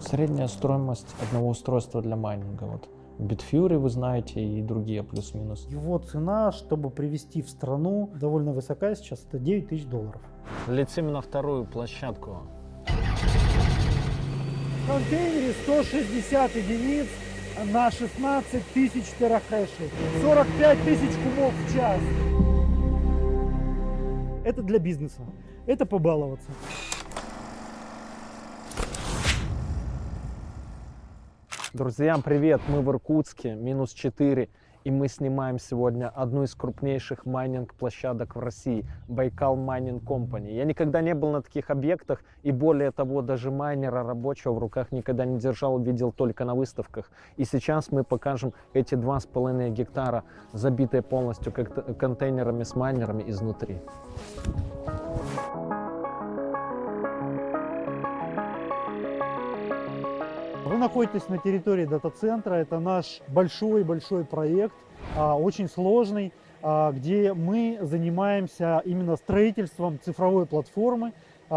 Средняя стоимость одного устройства для майнинга. Вот Bitfury вы знаете и другие плюс-минус. Его цена, чтобы привезти в страну, довольно высока сейчас, это $9000. Летим на вторую площадку. В контейнере 160 единиц на 16 тысяч терахэшей, 45 тысяч кубов в час. Это для бизнеса, это побаловаться. Друзья, привет! Мы в Иркутске, -4, и мы снимаем сегодня одну из крупнейших майнинг-площадок в России, Байкал Mining Company. Я никогда не был на таких объектах, и более того, даже майнера рабочего в руках никогда не держал, видел только на выставках. И сейчас мы покажем эти 2,5 гектара, забитые полностью контейнерами с майнерами изнутри. Вы находитесь на территории дата-центра, это наш большой-большой проект, очень сложный, где мы занимаемся именно строительством цифровой платформы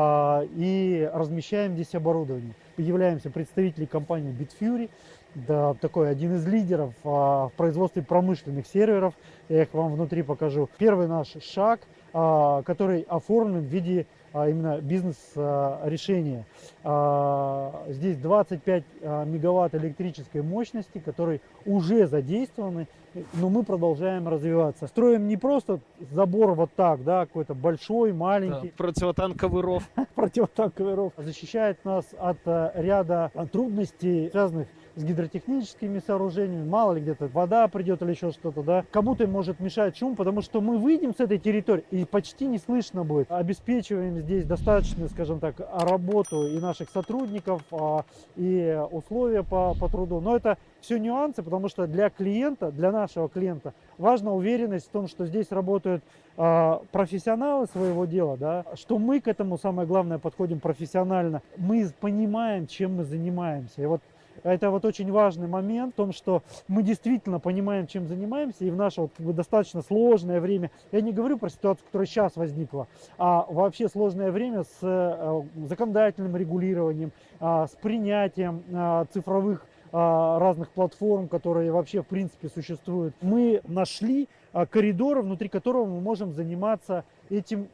и размещаем здесь оборудование. Являемся представителями компании Bitfury, да, такой один из лидеров в производстве промышленных серверов. Я их вам внутри покажу. Первый наш шаг, который оформлен в виде именно бизнес-решения. Здесь 25 мегаватт электрической мощности, которые уже задействованы, но мы продолжаем развиваться. Строим не просто забор вот так, да, какой-то большой, маленький. Да, противотанковый ров. Противотанковый ров. Защищает нас от ряда трудностей, связанных с гидротехническими сооружениями, мало ли где-то вода придет или еще что-то, да. Кому-то может мешать шум, потому что мы выйдем с этой территории и почти не слышно будет. Обеспечиваем здесь достаточно, скажем так, работу и наших сотрудников, и условия по труду. Но это все нюансы, потому что для клиента, для нашего клиента важна уверенность в том, что здесь работают профессионалы своего дела, да, что мы к этому, самое главное, подходим профессионально. Мы понимаем, чем мы занимаемся. И вот это вот очень важный момент в том, что мы действительно понимаем, чем занимаемся, и в наше вот, как бы, достаточно сложное время, я не говорю про ситуацию, которая сейчас возникла, а вообще сложное время с законодательным регулированием, с принятием цифровых разных платформ, которые вообще в принципе существуют. Мы нашли коридор, внутри которого мы можем заниматься этим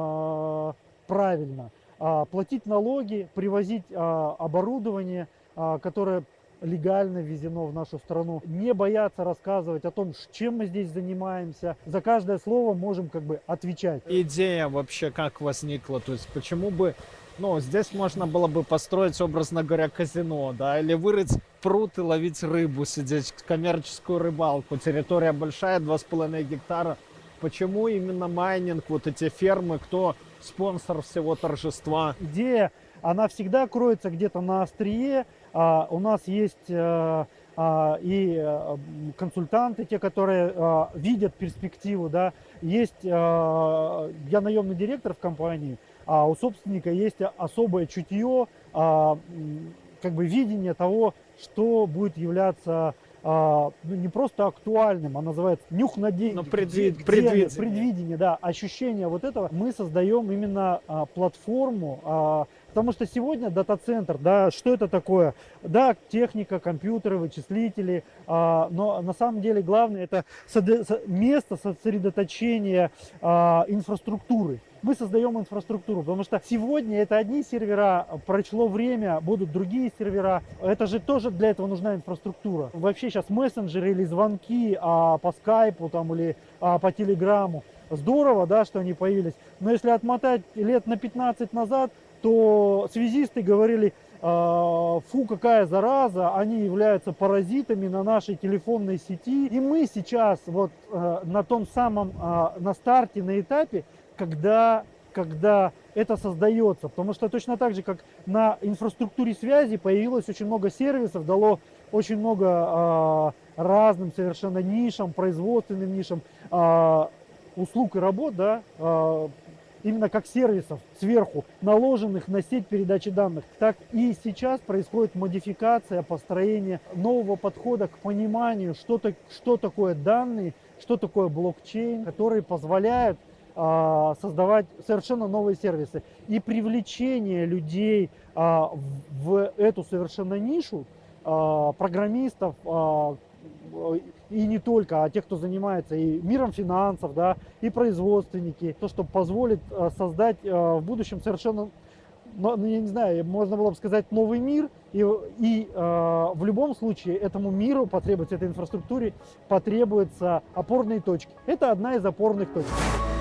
правильно. Платить налоги, привозить оборудование, которое легально ввезено в нашу страну, не бояться рассказывать о том, чем мы здесь занимаемся. За каждое слово можем как бы отвечать. Идея вообще как возникла? То есть почему бы, здесь можно было бы построить, образно говоря, казино, да, или вырыть пруд и ловить рыбу, сидеть коммерческую рыбалку. Территория большая, 2,5 гектара. Почему именно майнинг, вот эти фермы, кто спонсор всего торжества? Идея, она всегда кроется где-то на острие. У нас есть и консультанты, те, которые видят перспективу, да. Есть, я наемный директор в компании, а у собственника есть особое чутье, как бы видение того, что будет являться не просто актуальным, а называется нюх на деньги. Предвидение, да, ощущение вот этого. Мы создаем именно платформу, потому что сегодня дата-центр, да, что это такое? Да, техника, компьютеры, вычислители, но на самом деле главное это место сосредоточения инфраструктуры. Мы создаем инфраструктуру, потому что сегодня это одни сервера, прошло время, будут другие сервера. Это же тоже для этого нужна инфраструктура. Вообще сейчас мессенджеры или звонки по скайпу там, или по телеграмму. Здорово, да, что они появились. Но если отмотать лет на 15 назад, то связисты говорили: фу, какая зараза, они являются паразитами на нашей телефонной сети. И мы сейчас вот на том самом, на старте, на этапе, когда это создается. Потому что точно так же, как на инфраструктуре связи появилось очень много сервисов, дало очень много разным совершенно нишам, производственным нишам, услуг и работ, да, именно как сервисов сверху, наложенных на сеть передачи данных. Так и сейчас происходит модификация, построение нового подхода к пониманию, что такое данные, что такое блокчейн, который позволяет создавать совершенно новые сервисы. И привлечение людей в эту совершенно нишу, программистов, и не только, а тех, кто занимается и миром финансов, да, и производственники, то, что позволит создать в будущем совершенно, ну, я не знаю, можно было бы сказать, новый мир, и в любом случае этому миру потребуется, этой инфраструктуре потребуются опорные точки. Это одна из опорных точек.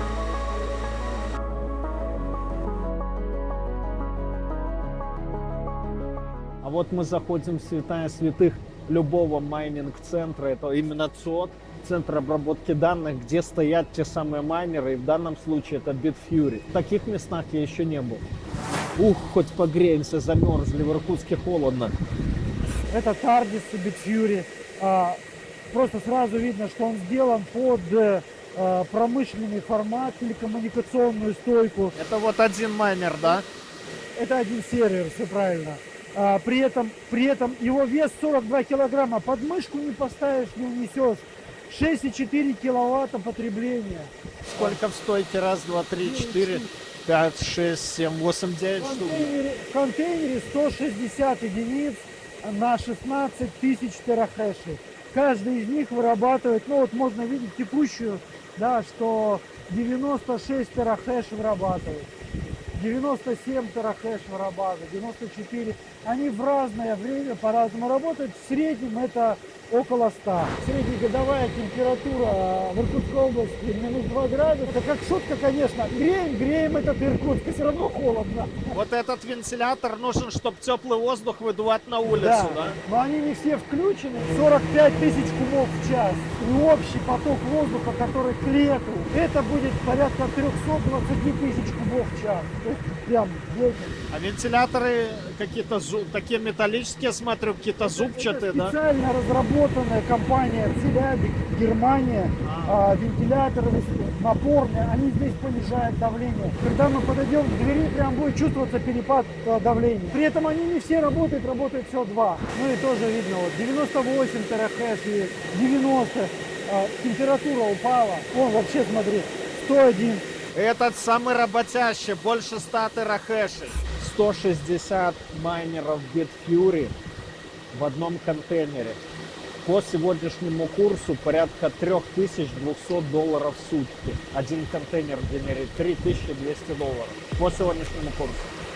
А вот мы заходим в святая святых любого майнинг-центра, это именно ЦОД, центр обработки данных, где стоят те самые майнеры, и в данном случае это Bitfury. В таких местах я еще не был. Ух, хоть погреемся, замерзли, в Иркутске холодно. Это Tardis Bitfury. Просто сразу видно, что он сделан под промышленный формат, телекоммуникационную стойку. Это вот один майнер, да? Это один сервер, все правильно. При этом его вес 42 килограмма, под мышку не поставишь, не унесешь. 6,4 киловатта потребления. Сколько в стойке? Раз, два, три, 4, 5, 6, 7, 8, 9 штук. В контейнере 160 единиц на 16 тысяч терахэшей. Каждый из них вырабатывает, ну вот можно видеть текущую, да, что 96 терахэш вырабатывает. 97 терахэш вырабатывает, 94. Они в разное время по-разному работают. В среднем это около 100. Среднегодовая температура в Иркутской области минус 2 градуса. Как шутка, конечно. Греем этот Иркутск, все равно холодно. Вот этот вентилятор нужен, чтобы теплый воздух выдувать на улицу, да? Но они не все включены. 45 тысяч кубов в час. И общий поток воздуха, который к лету, это будет порядка 320 тысяч кубов в час. То есть прям ветер. А вентиляторы какие-то такие металлические, смотрю, какие-то зубчатые, это да? специально разработанная компания Целябик, Германия, вентиляторы напорные, они здесь понижают давление. Когда мы подойдем к двери, прям будет чувствоваться перепад давления. При этом они не все работают всего два. Ну и тоже видно, вот 98 терахэш и 90. Температура упала. Вон вообще, смотри, 101. Этот самый работящий, больше 100 терахэшей. 160 майнеров Bitfury в одном контейнере. По сегодняшнему курсу порядка $3200 в сутки. Один контейнер генерит $3200 по сегодняшнему курсу.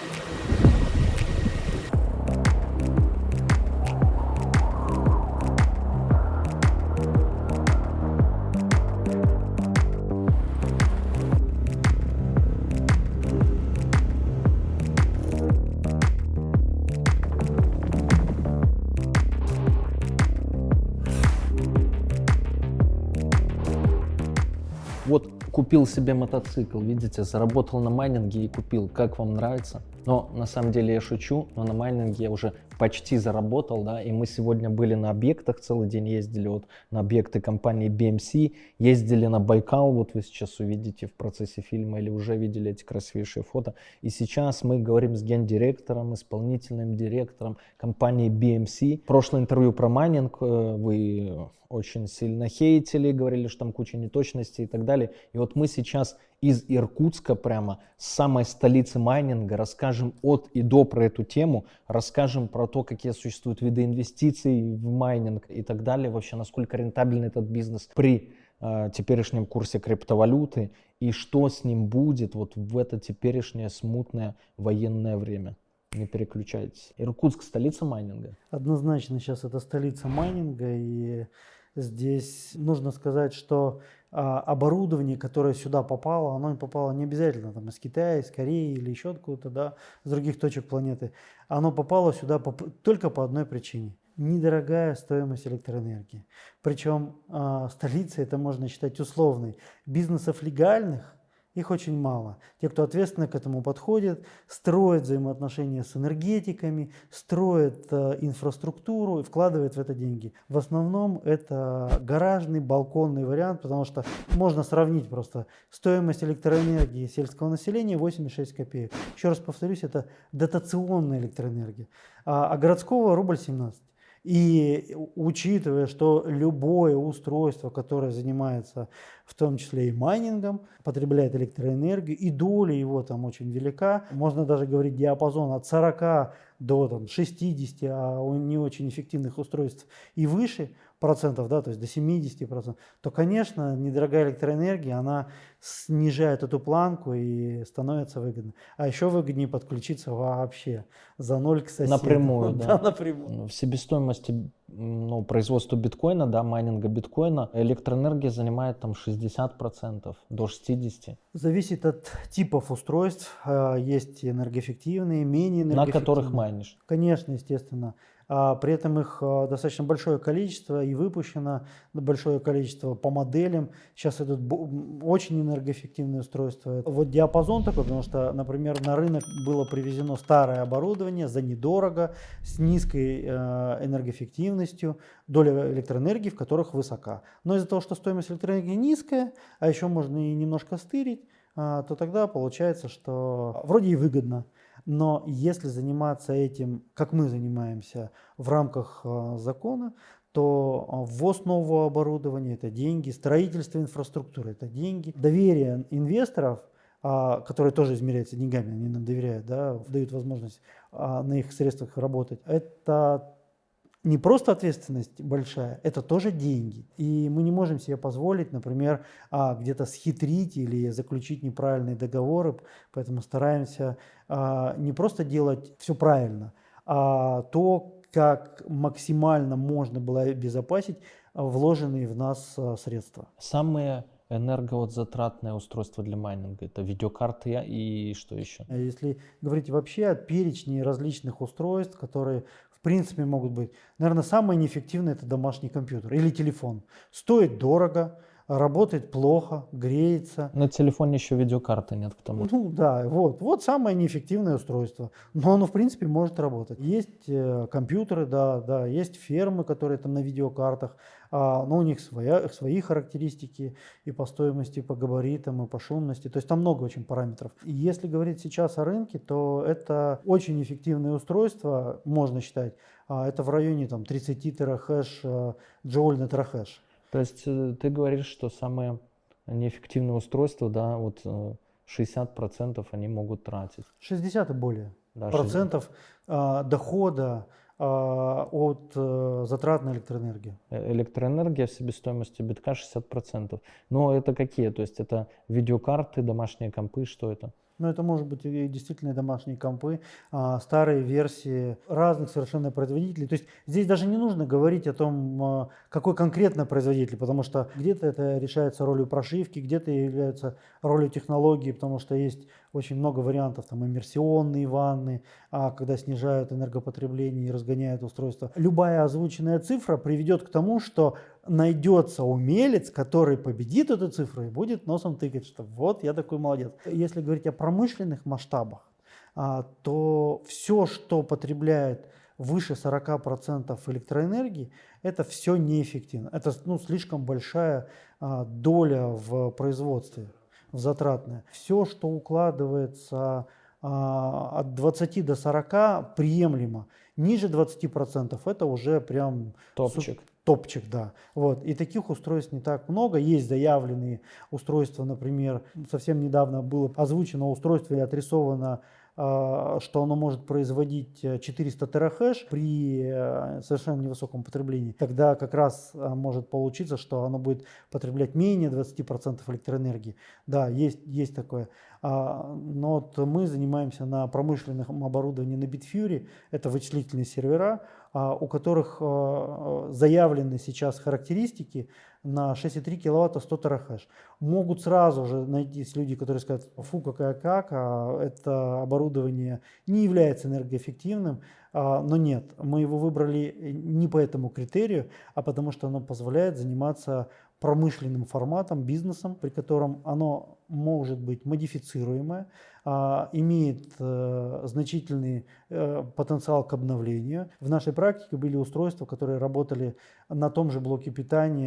Вот купил себе мотоцикл, видите, заработал на майнинге и купил. Как вам нравится? Но на самом деле я шучу, но на майнинге я уже почти заработал, да, и мы сегодня были на объектах, целый день ездили вот на объекты компании BMC, ездили на Байкал, вот вы сейчас увидите в процессе фильма или уже видели эти красивейшие фото. И сейчас мы говорим с гендиректором, исполнительным директором компании BMC. Прошлое интервью про майнинг вы очень сильно хейтили, говорили, что там куча неточностей и так далее. И вот мы сейчас из Иркутска, прямо с самой столицы майнинга, расскажем от и до про эту тему, расскажем про то, какие существуют виды инвестиций в майнинг и так далее, вообще насколько рентабельный этот бизнес при теперешнем курсе криптовалюты и что с ним будет вот в это теперешнее смутное военное время. Не переключайтесь. Иркутск — столица майнинга? Однозначно сейчас это столица майнинга, и здесь нужно сказать, что оборудование, которое сюда попало, оно попало не обязательно там, из Китая, из Кореи или еще откуда-то, да, с других точек планеты. Оно попало сюда только по одной причине. Недорогая стоимость электроэнергии. Причем столица это можно считать условной. Бизнесов легальных их очень мало. Те, кто ответственно к этому подходит, строят взаимоотношения с энергетиками, строят инфраструктуру и вкладывают в это деньги. В основном это гаражный, балконный вариант, потому что можно сравнить просто стоимость электроэнергии сельского населения 86 копеек. Еще раз повторюсь, это дотационная электроэнергия. А городского рубль 17. И учитывая, что любое устройство, которое занимается в том числе и майнингом, потребляет электроэнергию, и доля его там очень велика, можно даже говорить диапазон от 40 до там, 60, а у не очень эффективных устройств и выше процентов, да, то есть до 70%, то, конечно, недорогая электроэнергия, она снижает эту планку и становится выгодно. А еще выгоднее подключиться вообще за ноль к соседу. Напрямую, да. Напрямую. В себестоимости производства биткоина, да, майнинга биткоина, электроэнергия занимает там 60% до 60%. Зависит от типов устройств. Есть энергоэффективные, менее На энергоэффективные. которых майнишь. Конечно, естественно. При этом их достаточно большое количество и выпущено большое количество по моделям. Сейчас идут очень энергоэффективные устройства. Вот диапазон такой, потому что, например, на рынок было привезено старое оборудование за недорого, с низкой энергоэффективностью, доля электроэнергии в которых высока. Но из-за того, что стоимость электроэнергии низкая, а еще можно и немножко стырить, то тогда получается, что вроде и выгодно. Но если заниматься этим, как мы занимаемся, в рамках закона, то ввоз нового оборудования – это деньги, строительство инфраструктуры – это деньги, доверие инвесторов, которые тоже измеряются деньгами, они нам доверяют, да, дают возможность на их средствах работать, это не просто ответственность большая, это тоже деньги. И мы не можем себе позволить, например, где-то схитрить или заключить неправильные договоры, поэтому стараемся не просто делать все правильно, а то, как максимально можно было обезопасить вложенные в нас средства. Самые энергозатратное устройство для майнинга — это видеокарты и что еще? Если говорить вообще о перечне различных устройств, которые в принципе могут быть, наверное, самое неэффективное — это домашний компьютер или телефон. Стоит дорого, работает плохо, греется. На телефоне еще видеокарты нет к тому. Ну да, вот самое неэффективное устройство, но оно в принципе может работать. Есть компьютеры, да, есть фермы, которые там на видеокартах, но у них свои характеристики и по стоимости, и по габаритам, и по шумности, то есть там много очень параметров. И если говорить сейчас о рынке, то это очень эффективное устройство, можно считать, это в районе там 30 терахэш, джоуль на терахэш. То есть ты говоришь, что самые неэффективные устройства, да, вот 60% они могут тратить. 60 и более Да, процентов дохода от затрат на электроэнергию. Электроэнергия в себестоимости битка 60%. Но это какие? То есть это видеокарты, домашние компы, что это? Но это может быть и действительно домашние компы, старые версии разных совершенно производителей. То есть здесь даже не нужно говорить о том, какой конкретно производитель, потому что где-то это решается ролью прошивки, где-то является ролью технологии, потому что есть очень много вариантов, там иммерсионные ванны, когда снижают энергопотребление и разгоняют устройство. Любая озвученная цифра приведет к тому, что найдется умелец, который победит эту цифру и будет носом тыкать, что вот я такой молодец. Если говорить о промышленных масштабах, то все, что потребляет выше 40% электроэнергии, это все неэффективно. Это слишком большая доля в производстве, в затратное. Все, что укладывается от 20 до 40, приемлемо. Ниже 20% это уже прям Топчик. Топчик, да. Вот. И таких устройств не так много. Есть заявленные устройства, например, совсем недавно было озвучено устройство и отрисовано, что оно может производить 400 терахэш при совершенно невысоком потреблении. Тогда как раз может получиться, что оно будет потреблять менее 20% электроэнергии. Да, есть такое. Но вот мы занимаемся на промышленном оборудовании на Bitfury. Это вычислительные сервера, у которых заявлены сейчас характеристики на 6,3 киловатта 100 терахэш. Могут сразу же найтись люди, которые скажут: фу, какая кака, это оборудование не является энергоэффективным. Но нет, мы его выбрали не по этому критерию, а потому что оно позволяет заниматься промышленным форматом, бизнесом, при котором оно может быть модифицируемое, имеет значительный потенциал к обновлению. В нашей практике были устройства, которые работали на том же блоке питания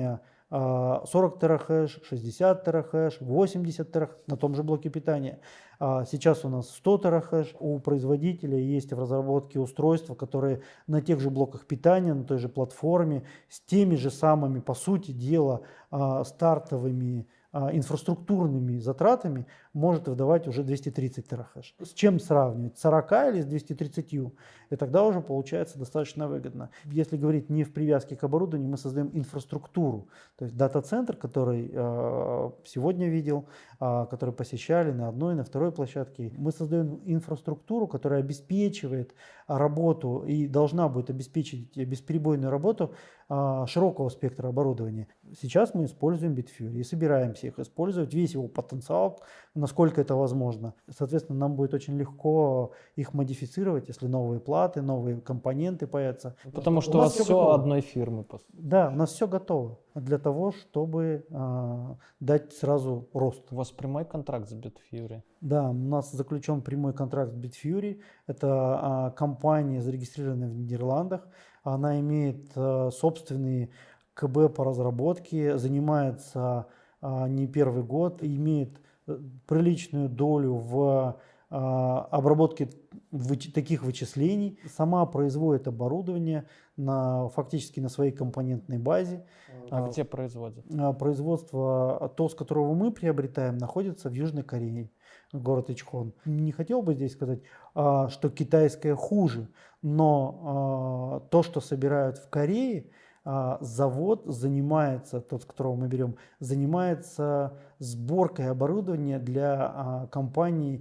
40 терахэш, 60 терахэш, 80 терахэш на том же блоке питания. Сейчас у нас 100 терахэш. У производителя есть в разработке устройства, которые на тех же блоках питания, на той же платформе, с теми же самыми, по сути дела, стартовыми инфраструктурными затратами может выдавать уже 230 терахэш. С чем сравнивать? С 40 или с 230? И тогда уже получается достаточно выгодно. Если говорить не в привязке к оборудованию, мы создаем инфраструктуру. То есть дата-центр, который сегодня видел, который посещали на одной, на второй площадке, мы создаем инфраструктуру, которая обеспечивает работу и должна будет обеспечить бесперебойную работу широкого спектра оборудования. Сейчас мы используем Bitfury и собираемся их использовать, весь его потенциал, насколько это возможно. Соответственно, нам будет очень легко их модифицировать, если новые платы, новые компоненты появятся. Потому что у вас все одной фирмы. Да, у нас все готово для того, чтобы дать сразу рост. У вас прямой контракт с Bitfury? Да, у нас заключен прямой контракт с Bitfury. Это компания, зарегистрированная в Нидерландах. Она имеет собственные КБ по разработке, занимается не первый год, имеет приличную долю в обработке таких вычислений. Сама производит оборудование фактически на своей компонентной базе. А где производят? Производство, то, с которого мы приобретаем, находится в Южной Корее, город Ичхон. Не хотел бы здесь сказать, что китайское хуже, но то, что собирают в Корее, завод занимается, тот, с которого мы берем, занимается сборкой оборудования для компаний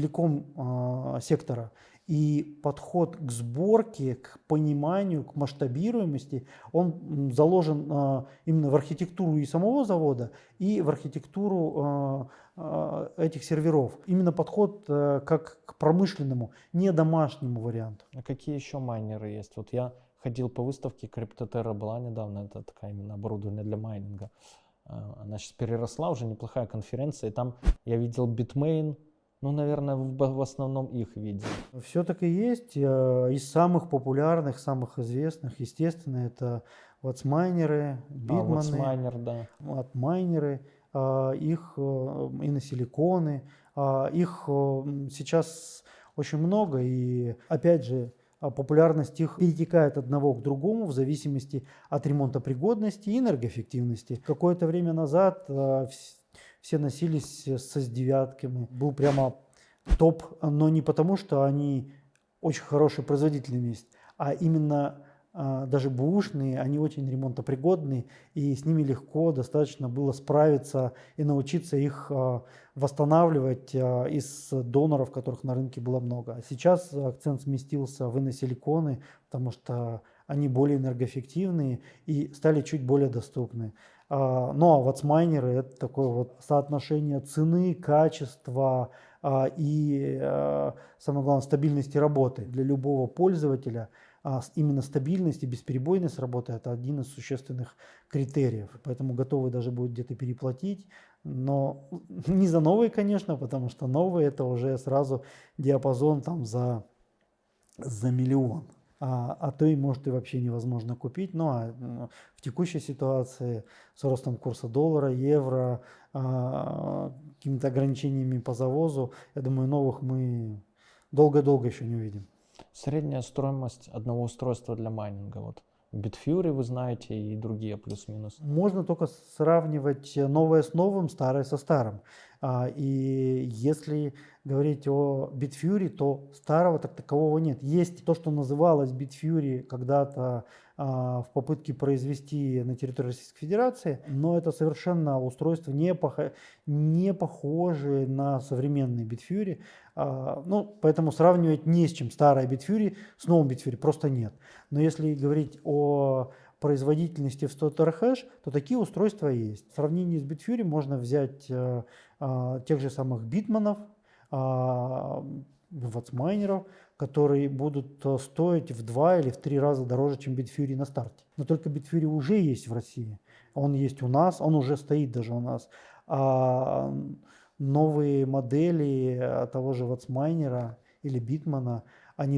телеком-сектора. И подход к сборке, к пониманию, к масштабируемости, он заложен именно в архитектуру и самого завода, и в архитектуру этих серверов. Именно подход как к промышленному, не домашнему варианту. А какие еще майнеры есть? Вот я ходил по выставке, CryptoTerra была недавно, это такая именно оборудование для майнинга. Она сейчас переросла, уже неплохая конференция, и там я видел Bitmain. Ну, наверное, в основном их видел. Все так и есть. Из самых популярных, самых известных, естественно, это ватсмайнеры, бидманы, ватсмайнер, да. майнеры, их иносиликоны. Их сейчас очень много, и опять же, популярность их перетекает от одного к другому в зависимости от ремонтопригодности и энергоэффективности. Какое-то время назад все носились с S9. Был прямо топ, но не потому, что они очень хорошие производительные есть, а именно даже бэушные, они очень ремонтопригодные, и с ними легко достаточно было справиться и научиться их восстанавливать из доноров, которых на рынке было много. Сейчас акцент сместился в иносиликоны, потому что они более энергоэффективные и стали чуть более доступны. Ну а ватсмайнеры — это такое вот соотношение цены, качества и, самое главное, стабильности работы. Для любого пользователя именно стабильность и бесперебойность работы — это один из существенных критериев. Поэтому готовы даже будут где-то переплатить, но не за новые, конечно, потому что новые — это уже сразу диапазон там за миллион. А то и может и вообще невозможно купить. Ну а в текущей ситуации с ростом курса доллара, евро, какими-то ограничениями по завозу, я думаю, новых мы долго-долго еще не увидим. Средняя стоимость одного устройства для майнинга, вот Bitfury вы знаете и другие плюс-минус. Можно только сравнивать новое с новым, старое со старым. И если говорить о Bitfury, то старого так такового нет. Есть то, что называлось Bitfury когда-то в попытке произвести на территории Российской Федерации, но это совершенно устройство не похожее на современные Bitfury. Ну, поэтому сравнивать не с чем старое Bitfury с новым Bitfury просто нет. Но если говорить о производительности в 100 терахэш, то такие устройства есть. В сравнении с Bitfury можно взять тех же самых битманов, ватсмайнеров, которые будут стоить в 2 или в 3 раза дороже, чем Bitfury на старте. Но только Bitfury уже есть в России. Он есть у нас, он уже стоит даже у нас. А новые модели того же ватсмайнера или битмана, они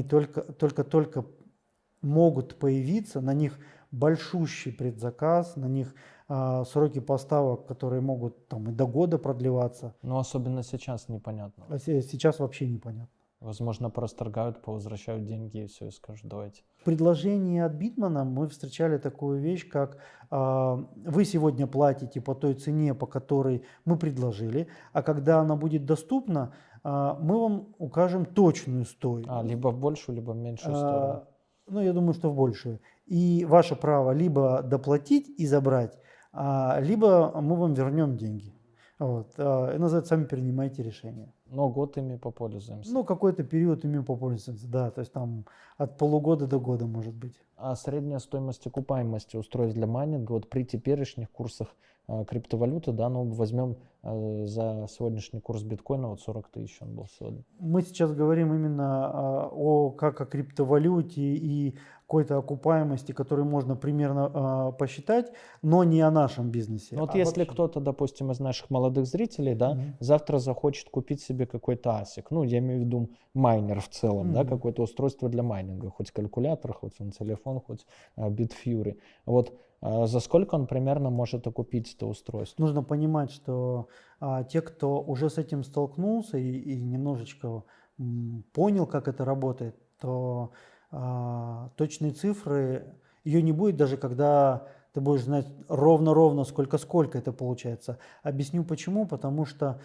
только могут появиться, на них большущий предзаказ, на них сроки поставок, которые могут там и до года продлеваться. Но особенно сейчас непонятно. А сейчас вообще непонятно. Возможно, порасторгают, повозвращают деньги и все, и скажут, давайте. В предложении от Битмана мы встречали такую вещь, как вы сегодня платите по той цене, по которой мы предложили, а когда она будет доступна, мы вам укажем точную стоимость. Либо в большую, либо в меньшую сторону. Ну, я думаю, что в большую. И ваше право либо доплатить и забрать, либо мы вам вернем деньги. Вот. И называется, сами принимайте решение. Но год ими попользуемся. Ну, какой-то период ими попользуемся, да, то есть там от полугода до года может быть. А средняя стоимость окупаемости устройств для майнинга вот при теперешних курсах криптовалюты, да, ну возьмем за сегодняшний курс биткоина, вот 40 тысяч он был сегодня. Мы сейчас говорим именно о криптовалюте и какой-то окупаемости, которую можно примерно посчитать, но не о нашем бизнесе. Ну, вот если вообще. кто-то, допустим, из наших молодых зрителей, да, завтра захочет купить себе какой-то ASIC, ну, я имею в виду майнер в целом, да, какое-то устройство для майнинга, хоть калькулятор, хоть на телефон, хоть Bitfury. Вот за сколько он примерно может окупить это устройство? Нужно понимать, что те, кто уже с этим столкнулся и немножечко понял, как это работает, то точные цифры, ее не будет даже когда ты будешь знать ровно сколько это получается. Объясню почему. Потому что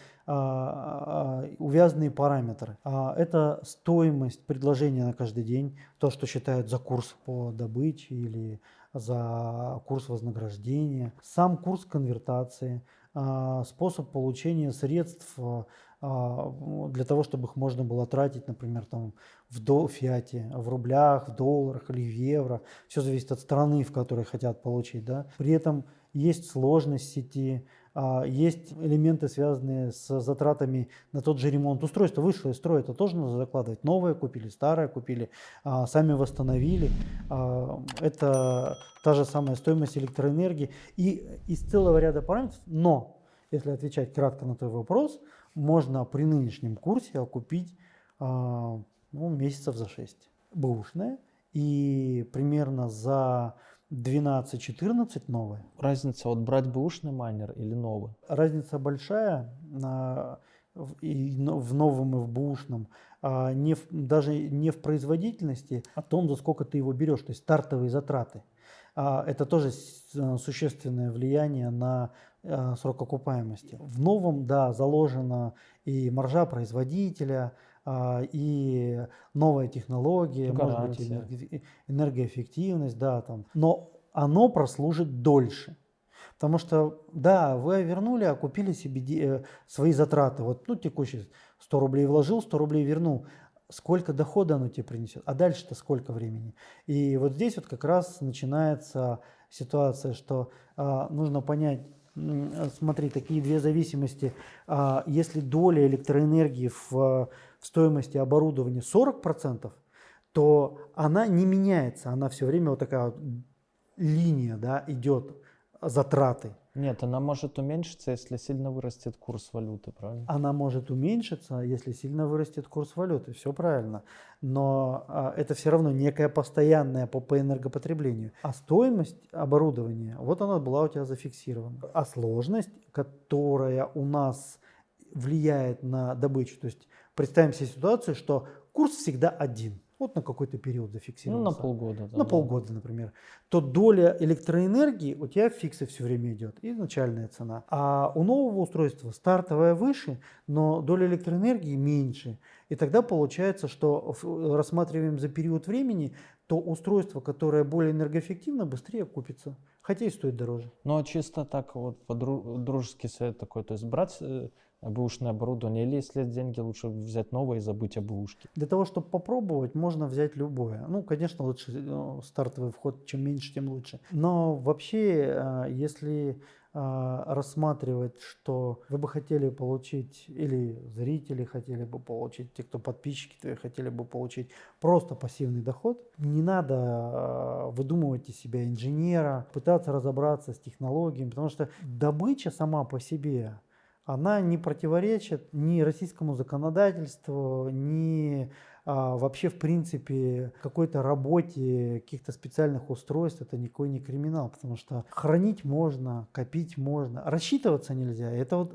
увязанные параметры. Это стоимость предложения на каждый день, то, что считают за курс по добыче или за курс вознаграждения, сам курс конвертации, способ получения средств для того, чтобы их можно было тратить, например, там, в фиате, в рублях, в долларах или в евро. Все зависит от страны, в которой хотят получить. Да? При этом есть сложность сети, есть элементы, связанные с затратами на тот же ремонт. Устройство вышло из строя, это тоже надо закладывать. Новое купили, старое купили, сами восстановили. Это та же самая стоимость электроэнергии. И из целого ряда параметров, но, если отвечать кратко на твой вопрос, можно при нынешнем курсе окупить месяцев за 6 бэушное и примерно за 12-14 новое. Разница вот брать бэушный майнер или новый? Разница большая в новом и в бэушном. Даже не в производительности, а в том, за сколько ты его берешь, то есть стартовые затраты. Это тоже существенное влияние на срок окупаемости. В новом, да, заложена и маржа производителя, и новая технология, может быть, энергоэффективность, да, там. Но оно прослужит дольше. Потому что, да, вы вернули, окупили себе свои затраты. Вот, текущие 100 рублей вложил, 100 рублей вернул. Сколько дохода оно тебе принесет? А дальше-то сколько времени? И вот здесь вот как раз начинается ситуация, что нужно понять, смотри, такие две зависимости. Если доля электроэнергии в стоимости оборудования 40%, то она не меняется. Она все время вот такая вот линия, да, идет затраты. Нет, она может уменьшиться, если сильно вырастет курс валюты, правильно? Она может уменьшиться, если сильно вырастет курс валюты, все правильно. Но это все равно некая постоянная по энергопотреблению. А стоимость оборудования, вот она была у тебя зафиксирована. А сложность, которая у нас влияет на добычу, то есть представим себе ситуацию, что курс всегда один. Вот на какой-то период зафиксировался. Ну, на полгода. Да, на полгода, например. То доля электроэнергии у тебя в фиксе все время идет, и начальная цена. А у нового устройства стартовая выше, но доля электроэнергии меньше. И тогда получается, что рассматриваем за период времени, то устройство, которое более энергоэффективно, быстрее окупится. Хотя и стоит дороже. Ну, а чисто так вот дружеский совет такой, то есть брать бэушное оборудование, или если деньги, лучше взять новое и забыть о бэушке? Для того, чтобы попробовать, можно взять любое. Ну, конечно, лучше стартовый вход, чем меньше, тем лучше. Но вообще, если рассматривать, что вы бы хотели получить, или зрители хотели бы получить, те, кто подписчики твои хотели бы получить просто пассивный доход, не надо выдумывать из себя инженера, пытаться разобраться с технологиями, потому что добыча сама по себе, она не противоречит ни российскому законодательству, ни вообще, в принципе, какой-то работе каких-то специальных устройств. Это никакой не криминал, потому что хранить можно, копить можно, рассчитываться нельзя.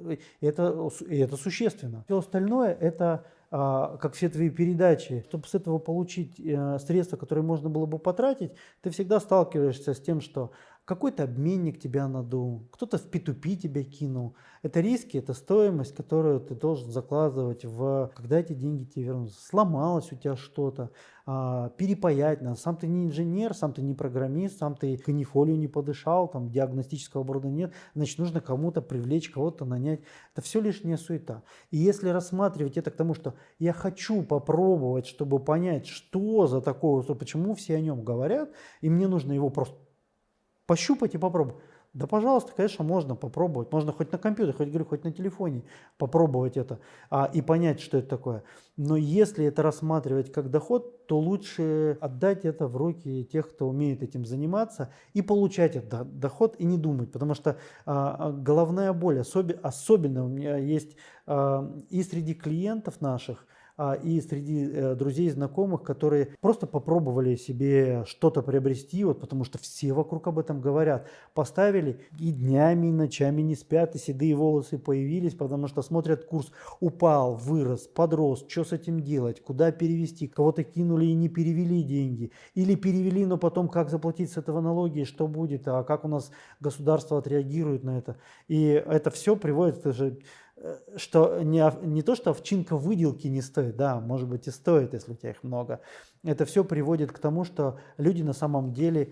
Это существенно. Все остальное это как все твои передачи. Чтобы с этого получить средства, которые можно было бы потратить, ты всегда сталкиваешься с тем, что какой-то обменник тебя надул, кто-то в P2P тебя кинул. Это риски, это стоимость, которую ты должен закладывать когда эти деньги тебе вернутся. Сломалось у тебя что-то, перепаять надо. Сам ты не инженер, сам ты не программист, сам ты канифолию не подышал, там диагностического оборудования нет, значит нужно кому-то привлечь, кого-то нанять. Это все лишняя суета. И если рассматривать это к тому, что я хочу попробовать, чтобы понять, что за такое устройство, почему все о нем говорят, и мне нужно его просто пощупать и попробовать. Да, пожалуйста, конечно, можно попробовать. Можно хоть на компьютере, хоть на телефоне попробовать это и понять, что это такое. Но если это рассматривать как доход, то лучше отдать это в руки тех, кто умеет этим заниматься, и получать этот доход и не думать. Потому что головная боль, особенно у меня есть и среди клиентов наших, и среди друзей и знакомых, которые просто попробовали себе что-то приобрести, вот потому что все вокруг об этом говорят. Поставили и днями, и ночами не спят, и седые волосы появились, потому что смотрят, курс упал, вырос, подрос, что с этим делать, куда перевести, кого-то кинули и не перевели деньги, или перевели, но потом как заплатить с этого налоги, что будет, а как у нас государство отреагирует на это. И это все приводит к что не то, что овчинка выделки не стоит, да, может быть и стоит, если у тебя их много. Это все приводит к тому, что люди на самом деле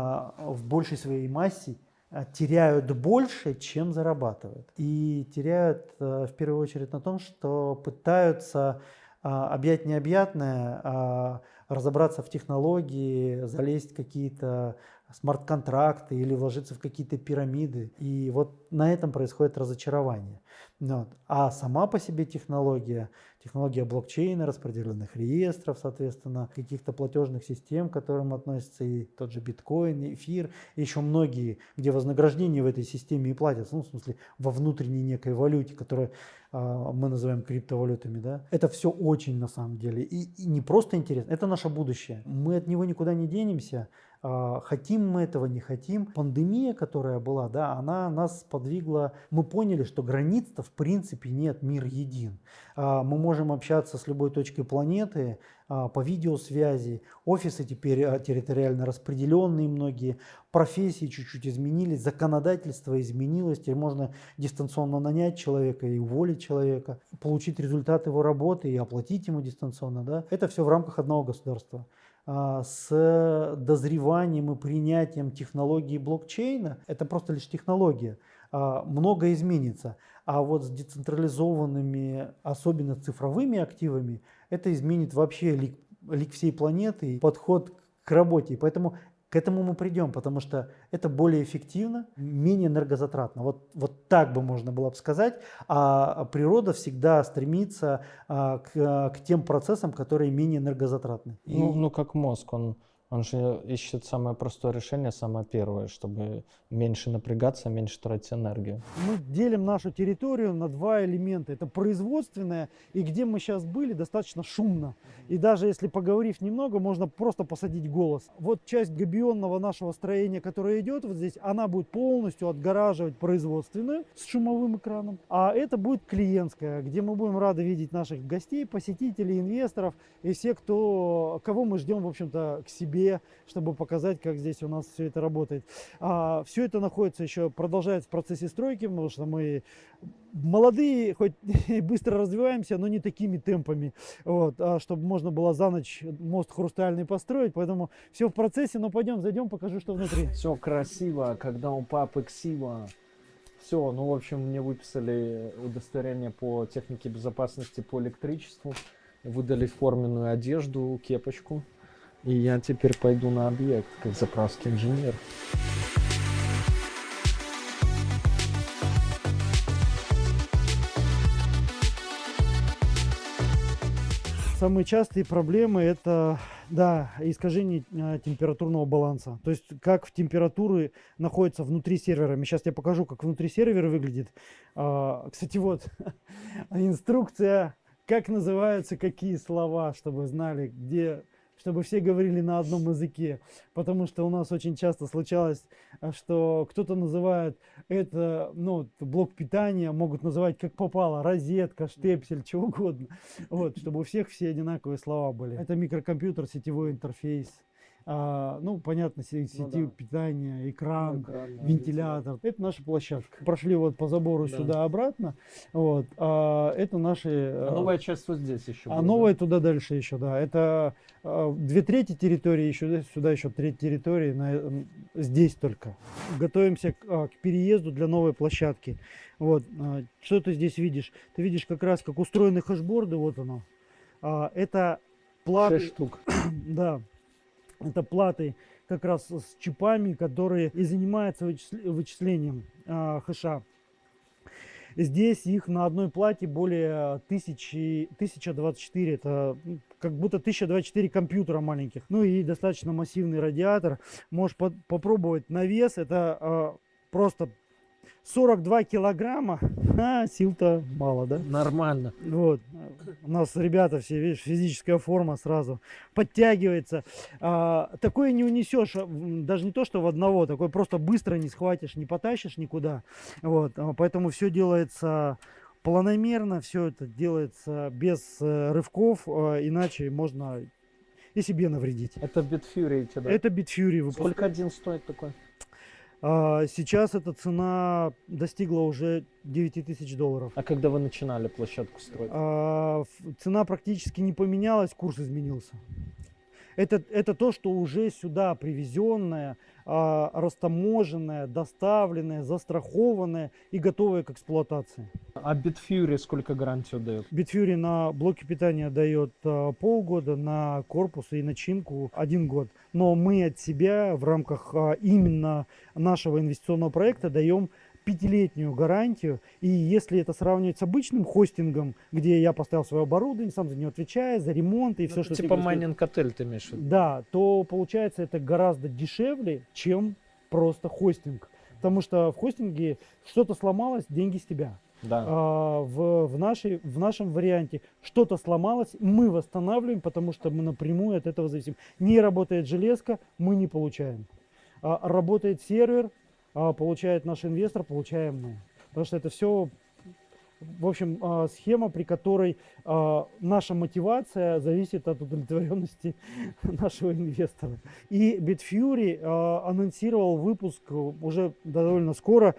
в большей своей массе теряют больше, чем зарабатывают. И теряют в первую очередь на том, что пытаются объять необъятное, разобраться в технологии, залезть в какие-то смарт-контракты или вложиться в какие-то пирамиды. И вот на этом происходит разочарование. Вот. А сама по себе технология блокчейна, распределенных реестров, соответственно, каких-то платежных систем, к которым относятся и тот же биткоин, и эфир, и еще многие, где вознаграждение в этой системе и платятся, ну, в смысле, во внутренней некой валюте, которую мы называем криптовалютами, да. Это все очень, на самом деле, и не просто интересно, это наше будущее. Мы от него никуда не денемся. Хотим мы этого, не хотим. Пандемия, которая была, да, она нас сподвигла. Мы поняли, что границ-то в принципе нет, мир един. Мы можем общаться с любой точкой планеты по видеосвязи. Офисы теперь территориально распределенные многие. Профессии чуть-чуть изменились, законодательство изменилось. Теперь можно дистанционно нанять человека и уволить человека, получить результат его работы и оплатить ему дистанционно. Да. Это все в рамках одного государства. С дозреванием и принятием технологии блокчейна, это просто лишь технология, многое изменится. А вот с децентрализованными, особенно цифровыми активами, это изменит вообще лик всей планеты и подход к работе. И поэтому к этому мы придем, потому что это более эффективно, менее энергозатратно. Вот так бы можно было бы сказать. А природа всегда стремится к тем процессам, которые менее энергозатратны. Ну, как мозг, он же ищет самое простое решение, самое первое, чтобы меньше напрягаться, меньше тратить энергию. Мы делим нашу территорию на два элемента. Это производственное, и где мы сейчас были, достаточно шумно. И даже если поговорив немного, можно просто посадить голос. Вот часть габионного нашего строения, которая идет вот здесь, она будет полностью отгораживать производственную с шумовым экраном. А это будет клиентская, где мы будем рады видеть наших гостей, посетителей, инвесторов и всех, кого мы ждем, в общем-то, к себе, чтобы показать, как здесь у нас все это работает. Все это находится еще, продолжает в процессе стройки, потому что мы молодые, хоть и быстро развиваемся, но не такими темпами, вот, чтобы можно было за ночь мост хрустальный построить, поэтому все в процессе, но пойдем, зайдем, покажу, что внутри. Все красиво, когда у папы ксива. Все, ну, в общем, мне выписали удостоверение по технике безопасности по электричеству, выдали форменную одежду, кепочку. И я теперь пойду на объект, как заправский инженер. Самые частые проблемы — это Да, искажение температурного баланса. То есть как в температуры находятся внутри сервера. Сейчас я покажу, как внутри сервера выглядит. Кстати, вот инструкция, как называются какие слова, чтобы знали, где, чтобы все говорили на одном языке. Потому что у нас очень часто случалось, что кто-то называет это, ну, блок питания, могут называть как попало, розетка, штепсель, чего угодно. Вот, чтобы у всех все одинаковые слова были. Это микрокомпьютер, сетевой интерфейс. Ну, понятно, сети питания, экран, вентилятор. Это наша площадка. Прошли вот по забору сюда-обратно. Вот. Это наши... новая часть вот здесь еще. А новая туда дальше еще, да. Это 2/3 территории, еще сюда еще 1/3 территории, здесь только. Готовимся к переезду для новой площадки. Вот. Что ты здесь видишь? Ты видишь как раз, как устроены хэшборды, вот оно. Это платы. 6 штук. Да. Это платы как раз с чипами, которые и занимаются вычислением хэша. Здесь их на одной плате более 1024. Это как будто 1024 компьютера маленьких. Ну и достаточно массивный радиатор. Можешь попробовать на вес. Это просто 42 килограмма. Сил-то мало, да? Нормально. Вот. У нас ребята все, видишь, физическая форма сразу подтягивается. Такое не унесешь, даже не то, что в одного, такое просто быстро не схватишь, не потащишь никуда. Вот. Поэтому все делается планомерно, все это делается без рывков, иначе можно и себе навредить. Это Bitfury, да? Это Bitfury. Сколько один стоит такой? Сейчас эта цена достигла уже $9000. А когда вы начинали площадку строить? Цена практически не поменялась, курс изменился. Это то, что уже сюда привезенное, растаможенное, доставленное, застрахованное и готовое к эксплуатации. А Bitfury сколько гарантию дает? Bitfury на блоке питания дает полгода, на корпус и начинку 1 год. Но мы от себя в рамках именно нашего инвестиционного проекта даем 5-летнюю гарантию. И если это сравнивать с обычным хостингом, где я поставил свое оборудование, сам за него отвечаю, за ремонт и все, что типа майнинг-отель ты имеешь в виду? Да, то получается это гораздо дешевле, чем просто хостинг. Потому что в хостинге что-то сломалось, деньги с тебя. Да. В нашем варианте что-то сломалось, мы восстанавливаем, потому что мы напрямую от этого зависим. Не работает железка, мы не получаем. Работает сервер, получает наш инвестор, получаем мы. Потому что это все, в общем, схема, при которой наша мотивация зависит от удовлетворенности нашего инвестора. И Bitfury анонсировал выпуск уже довольно скоро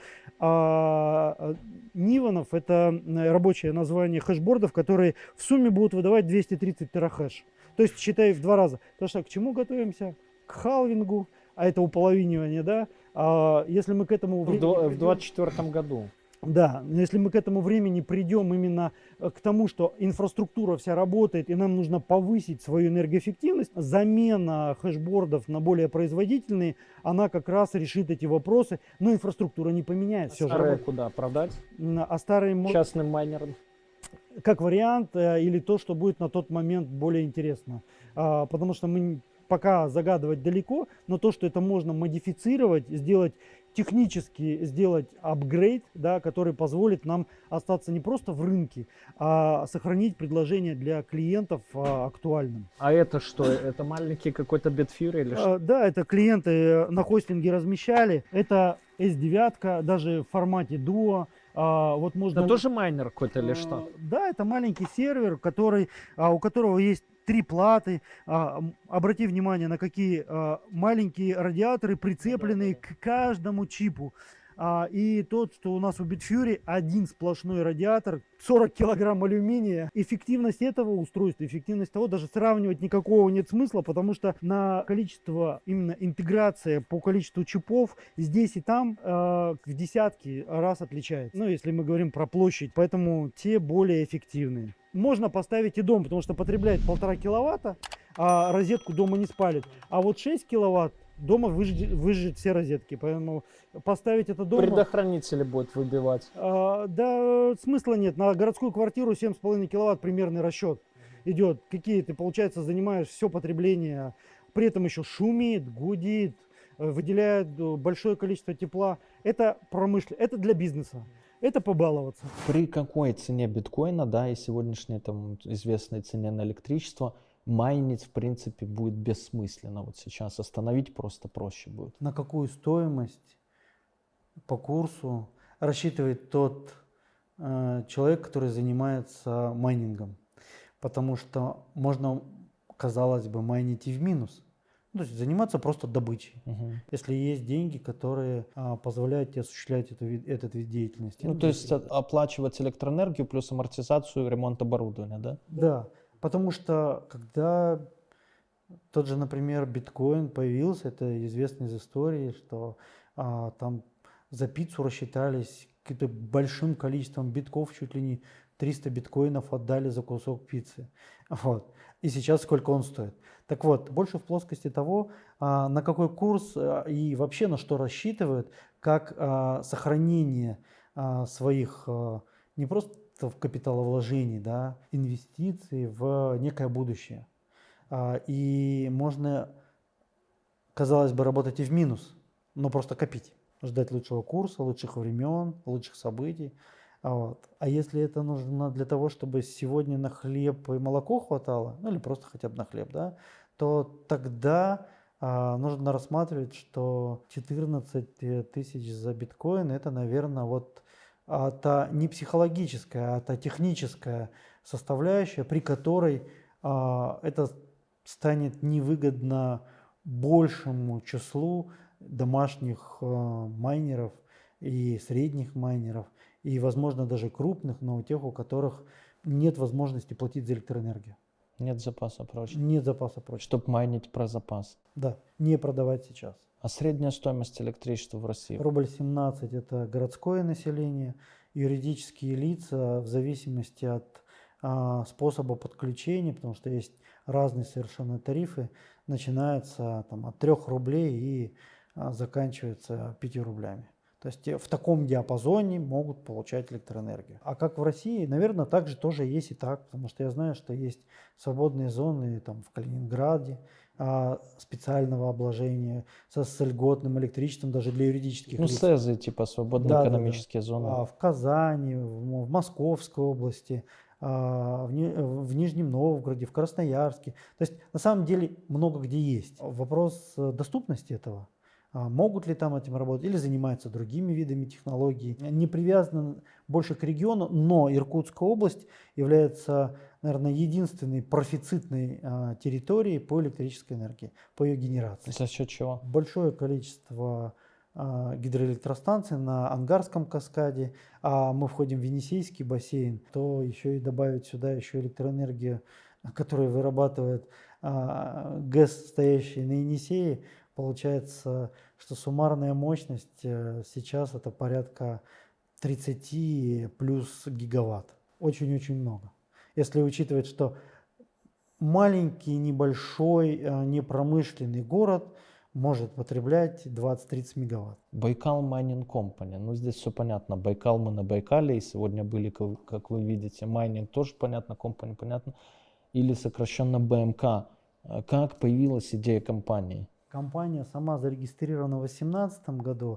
Ниванов. Это рабочее название хэшбордов, которые в сумме будут выдавать 230 терахэш. То есть, считай, в 2 раза. Потому что к чему готовимся? К халвингу, а это уполовинивание, да? Если мы к этому... В 2024 году. Да, но если мы к этому времени придем именно к тому, что инфраструктура вся работает и нам нужно повысить свою энергоэффективность, замена хэшбордов на более производительные, она как раз решит эти вопросы, но инфраструктура не поменяется. Старые куда? Продать? А старые... Частным майнерам? Как вариант, или то, что будет на тот момент более интересно. Потому что мы пока загадывать далеко, но то, что это можно модифицировать, сделать технически, сделать апгрейд, да, который позволит нам остаться не просто в рынке, а сохранить предложение для клиентов актуальным. А это что? Это маленький какой-то Bitfury или что? Да, это клиенты на хостинге размещали. Это S9, даже в формате Duo. Вот можно... Это тоже майнер какой-то или что? Да, это маленький сервер, у которого есть 3 платы. Обрати внимание, на какие маленькие радиаторы прицеплены к каждому чипу. И тот, что у нас у Bitfury, один сплошной радиатор, 40 килограмм алюминия. Эффективность этого устройства, эффективность того даже сравнивать никакого нет смысла, потому что на количество, именно интеграция по количеству чипов здесь и там в десятки раз отличается. Ну, если мы говорим про площадь, поэтому те более эффективные. Можно поставить и дом, потому что потребляет 1,5 киловатта, а розетку дома не спалит. А вот 6 киловатт дома выжжет все розетки, поэтому поставить это дома... Предохранители будет выбивать. Да, смысла нет. На городскую квартиру 7,5 киловатт примерный расчет. идет, какие ты, получается, занимаешь все потребление, при этом еще шумит, гудит, выделяет большое количество тепла. Это промышленность, это для бизнеса, это побаловаться. При какой цене биткоина, да, и сегодняшней там известной цене на электричество, майнить, в принципе, будет бессмысленно. Вот сейчас остановить просто проще будет. На какую стоимость по курсу рассчитывает тот человек, который занимается майнингом? Потому что можно, казалось бы, майнить и в минус. Ну, то есть заниматься просто добычей, если есть деньги, которые позволяют тебе осуществлять этот вид деятельности. Ну, то есть оплачивать электроэнергию плюс амортизацию, ремонт оборудования, да? Да, потому что когда тот же, например, биткоин появился, это известно из истории, что там за пиццу рассчитались каким-то большим количеством битков, чуть ли не 300 биткоинов отдали за кусок пиццы. Вот. И сейчас сколько он стоит. Так вот, больше в плоскости того, на какой курс и вообще на что рассчитывают, как сохранение своих не просто в капиталовложений, да, инвестиций в некое будущее. И можно, казалось бы, работать и в минус, но просто копить, ждать лучшего курса, лучших времен, лучших событий. Вот. А если это нужно для того, чтобы сегодня на хлеб и молоко хватало, ну или просто хотя бы на хлеб, да, то тогда нужно рассматривать, что 14 тысяч за биткоин это, наверное, вот та не психологическая, а та техническая составляющая, при которой это станет невыгодно большему числу домашних майнеров и средних майнеров, и, возможно, даже крупных, но у тех, у которых нет возможности платить за электроэнергию. Нет запаса прочно. Нет запаса прочно. Чтобы майнить про запас. Да, не продавать сейчас. А средняя стоимость электричества в России? Рубль 17 – это городское население, юридические лица в зависимости от способа подключения, потому что есть разные совершенно тарифы, начинаются там, от 3 рублей и заканчиваются 5 рублями. То есть в таком диапазоне могут получать электроэнергию. А как в России, наверное, также тоже есть и так, потому что я знаю, что есть свободные зоны там, в Калининграде, специального обложения с льготным электричеством даже для юридических лиц. СЭЗы, типа свободные экономические зоны. В Казани, в Московской области, в Нижнем Новгороде, в Красноярске. То есть на самом деле много где есть. Вопрос доступности этого. Могут ли там этим работать или занимаются другими видами технологий. Не привязаны больше к региону, но Иркутская область является, наверное, единственной профицитной территорией по электрической энергии, по ее генерации. За счет чего? Большое количество гидроэлектростанций на Ангарском каскаде, а мы входим в Енисейский бассейн, то еще и добавить сюда еще электроэнергию, которую вырабатывает ГЭС, стоящий на Енисее. Получается, что суммарная мощность сейчас это порядка 30 плюс гигаватт. Очень-очень много. Если учитывать, что маленький, небольшой, непромышленный город может потреблять 20-30 мегаватт. Байкал Майнинг Компани. Ну, здесь все понятно. Байкал мы на Байкале, и сегодня были, как вы видите, майнинг тоже понятно, компания понятно. Или сокращенно БМК. Как появилась идея компании? Компания сама зарегистрирована в 2018 году,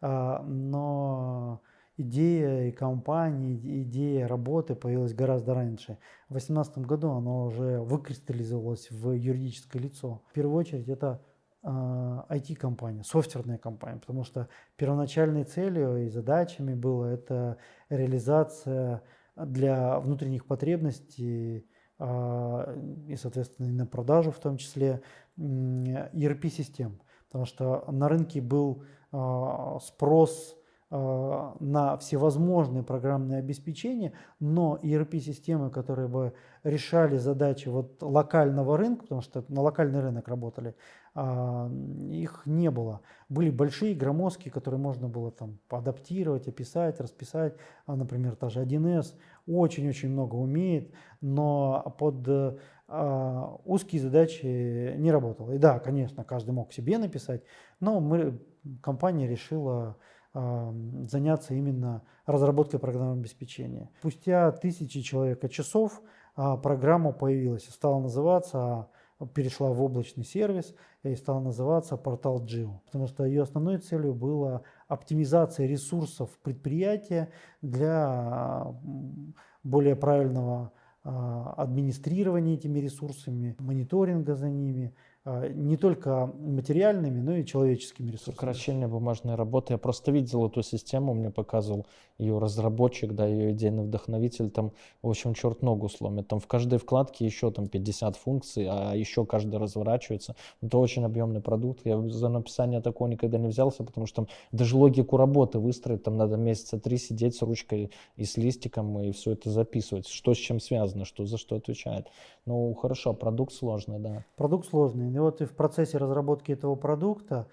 но идея и компании, идея работы появилась гораздо раньше. В 2018 году она уже выкристаллизовалась в юридическое лицо. В первую очередь это IT-компания, софтверная компания, потому что первоначальной целью и задачами было это реализация для внутренних потребностей и, соответственно, и на продажу в том числе ERP-систем, потому что на рынке был спрос на всевозможные программные обеспечения, но ERP-системы, которые бы решали задачи вот локального рынка, потому что на локальный рынок работали, их не было. Были большие громоздкие, которые можно было там адаптировать, описать, расписать. Например, та же 1С очень-очень много умеет, но под узкие задачи не работала. И да, конечно, каждый мог себе написать, но компания решила заняться именно разработкой программного обеспечения. Спустя тысячи человека-часов программа появилась и стала называться, перешла в облачный сервис и стала называться портал Geo, потому что ее основной целью была оптимизация ресурсов предприятия для более правильного администрирования этими ресурсами, мониторинга за ними, не только материальными, но и человеческими ресурсами. Сокращение бумажной работы. Я просто видел эту систему, мне показывал ее разработчик, да, ее идейный вдохновитель. Там, в общем, черт ногу сломит. Там в каждой вкладке еще там 50 функций, а еще каждый разворачивается. Это очень объемный продукт. Я за написание такого никогда не взялся, потому что там даже логику работы выстроить, там надо месяца 3 сидеть с ручкой и с листиком и все это записывать. Что с чем связано, что за что отвечает. Ну, хорошо, продукт сложный, да. Продукт сложный. И вот и в процессе разработки этого продукта